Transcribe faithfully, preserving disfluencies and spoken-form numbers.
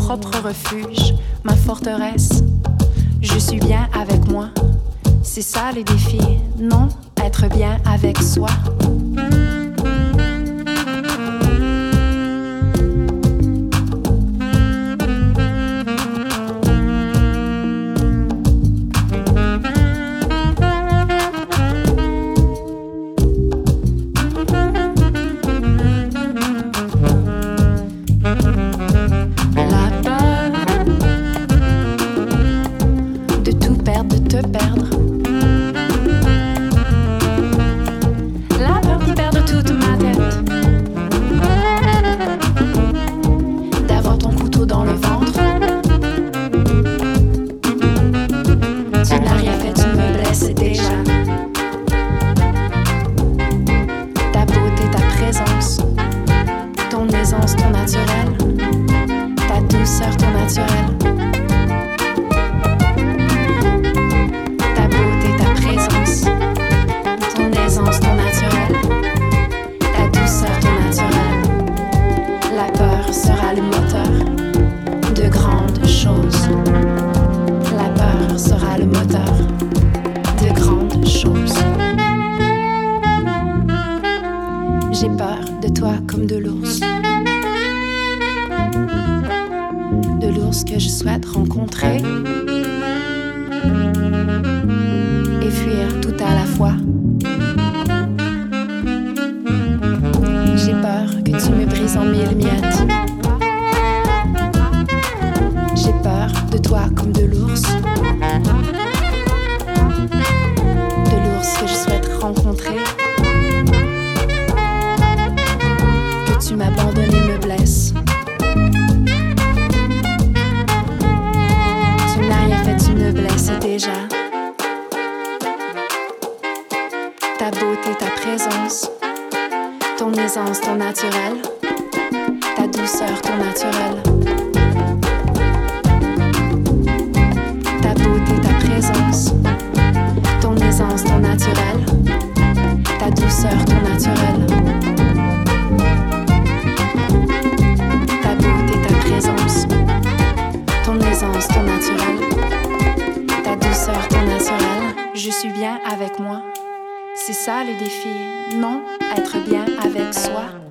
propre refuge, ma forteresse. Je suis bien avec moi, c'est ça le défi, non, être bien avec soi. J'ai peur de toi comme de l'ours, de l'ours que je souhaite rencontrer et fuir tout à la fois. J'ai peur que tu me brises en mille miettes. J'ai peur de toi comme de l'ours, de l'ours que je souhaite rencontrer. Tu m'abandonnes et me blesses. Tu n'as rien fait, tu me blesses déjà. Ta beauté, ta présence, ton aisance, ton naturel, ta douceur, ton naturel. Ta beauté, ta présence, ton aisance, ton naturel, ta douceur, ton naturel. Ton aisance, ton naturel, ta douceur, ton naturel. Je suis bien avec moi, c'est ça le défi, non, être bien avec soi.